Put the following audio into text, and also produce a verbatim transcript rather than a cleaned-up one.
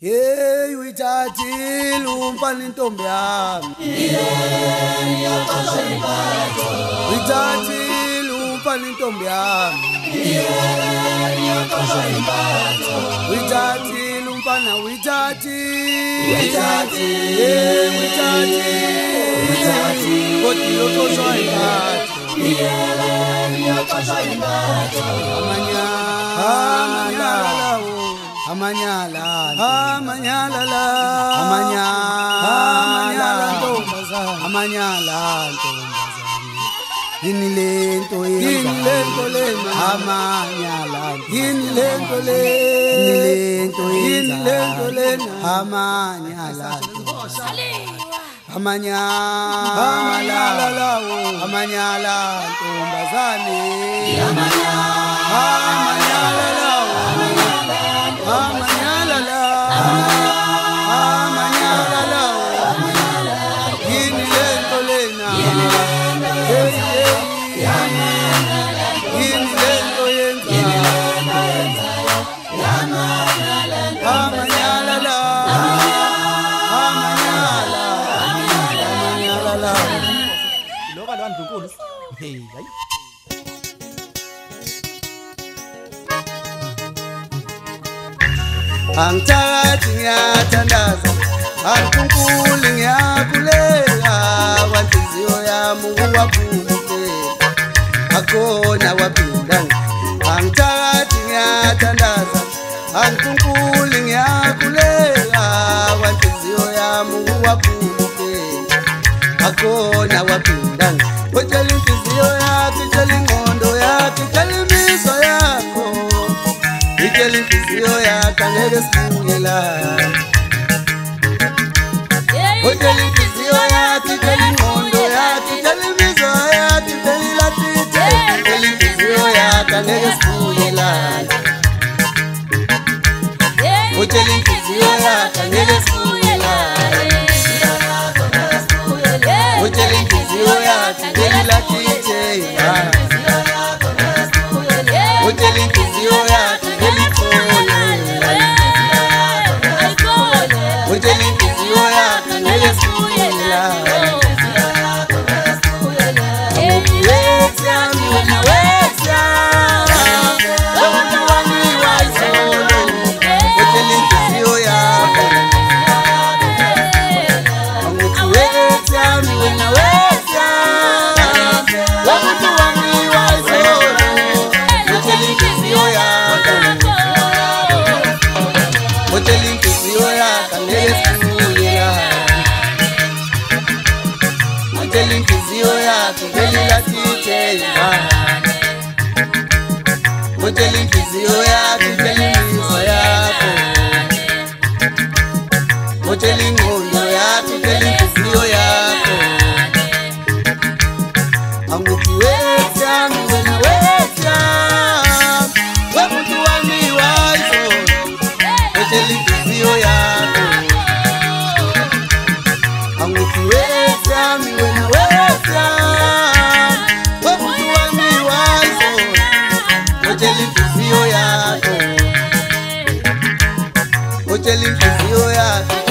Hey uyithathile umfana intombi yami uyithathile umfana intombi yami uyithathile umfana uyithathile uyithathile kodwa lokhoshwa impathi amanyala amanyala amanyala la amanyala ntombazana amanyala ntombazana yini lento yini lento lena amanyala yini lento lento yini lento lena amanyala amanyala lawo amanyala ntombazane amanyala lawo amanyala la amanyala la yini lento lena yini lento yenza amanyala la amanyala amanyala la loba lo andukulu hey hayi angithakathi ngiyathandaza angikunkulu ngiyakulela wanhliziyo yami uwaphumule akhona waphindanga angithakathi ngiyathandaza angikunkulu ngiyakulela wanhliziyo yami uwaphumule akhona waphindanga utshela inhliziyo yakho utshela ingqondo yakho utshela imizwa yakho itshela inhliziyo yakho angeke sibuyela utshela inhliziyo yakho utshela ingqondo yakho utshela imizwa yakho utshela ilatite utshela inhliziyo yakho angeke sibuyela utshela inhliziyo yakho angeke sibuyela utshela inhliziyo yakho utshela ilatite utshela inhliziyo yakho utshela inhliziyo yakho ngeke sibuyela wethi yami wena wethi yami wena wangiwa izolo utshela inhliziyo yakho angithi wethi yami wena wethi yami wena wangiwa izolo utshela inhliziyo yakho utshela inhliziyo yakho ngeke sibuyela utshela inhliziyo yakho ngeke latite utshela inhliziyo yakho utshela imizwa yakho utshela ingqondo yakho utshela inhliziyo yakho angithi wethi yami wena wethi yami wemuntu wami wayizolo utshela inhliziyo yakho angithi wethi yami wena wethi yami wemuntu wami wayizolo utshela inhliziyo yakho utshela inhliziyo yakho